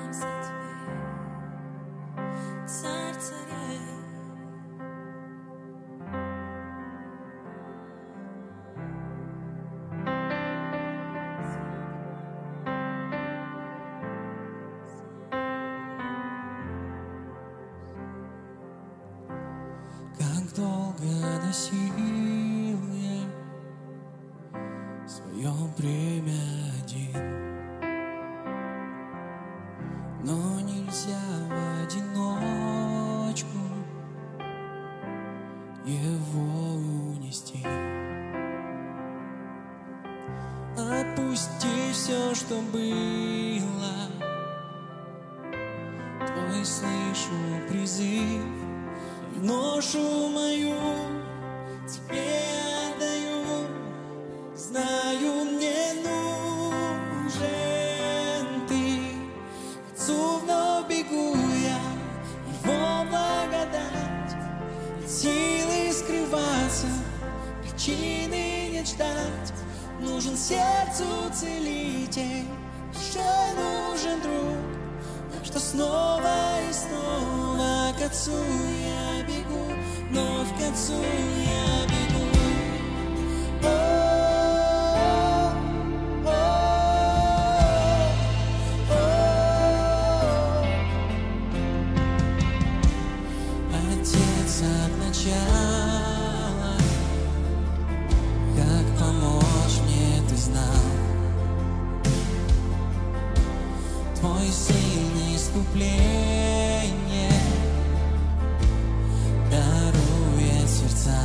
Как долго носил я свое бремя один, но нельзя в одиночку его унести. Отпусти все, что было, твой слышу призыв. Ношу мою тебе отдаю, знаю, мне нужен ты. К Отцу вновь бегу я, Его благодать, нет силы скрываться, причины нет ждать. Нужен сердцу целитель, душе нужен друг, так что снова и снова к Отцу я бегу, вновь к Отцу я бегу. Отец от начала, как помочь мне ты знал. Твой сын искупление дарует сердца.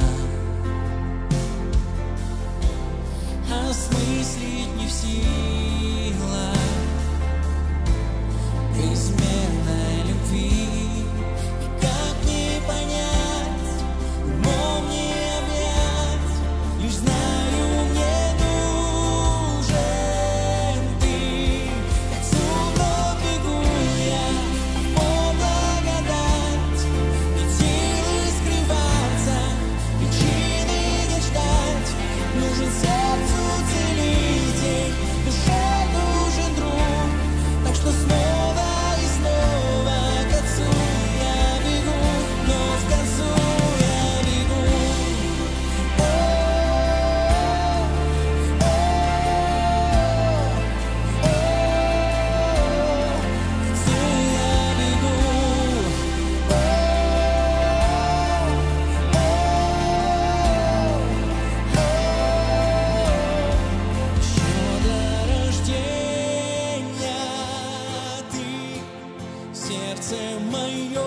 Осмыслить не в силах безмерной любви. И как не понять, умом не объять, лишь знаю, мне нужен ты. К Отцу вновь бегу я, Его благодать, нет силы скрываться, причины не ждать. Нужен сердцу целитель, душе нужен друг, так что снова и снова к Отцу я бегу, вновь к Отцу я бегу. К Отцу я бегу. Еще до рождения ты сердце мое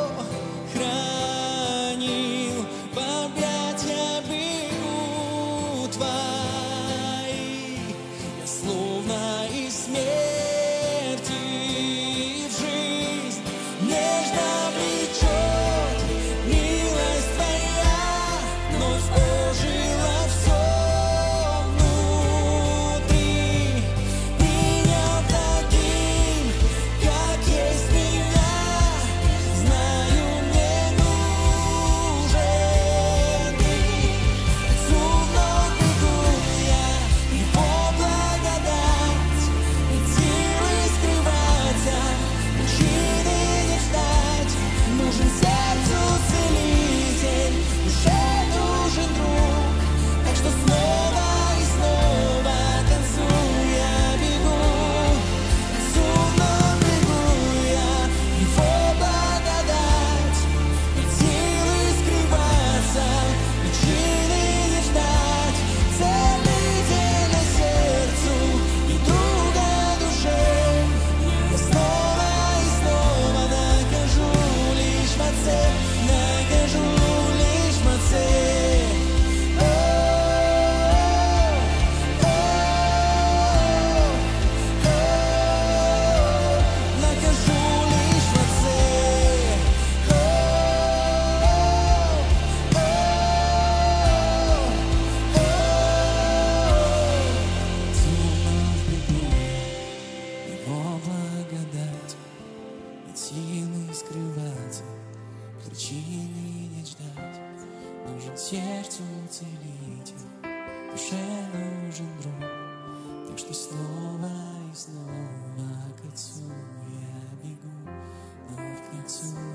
хранил, в объятья бегу твои. Я словно из смерти в жизнь нежно влечет милость твоя, вновь ожила все внутри. Принял таким, как есть меня, знаю, мне нужен ты. К Отцу вновь бегу я, Его благодать, нет силы скрываться, причины не ждать. Нужен сердцу целитель, душе нужен друг, так что снова и снова к Отцу я бегу. К Отцу вновь бегу я, Его благодать, нет силы скрываться, причины не ждать. Целителя сердцу и друга душе, я снова и снова нахожу лишь в Отце, нахожу лишь в Отце. Нахожу лишь в Отце. Вновь бегу, Его благодать, нет силы скрываться, причины не ждать. Нужен сердцу целитель, душе нужен друг, так что снова и снова к Отцу я отсюда.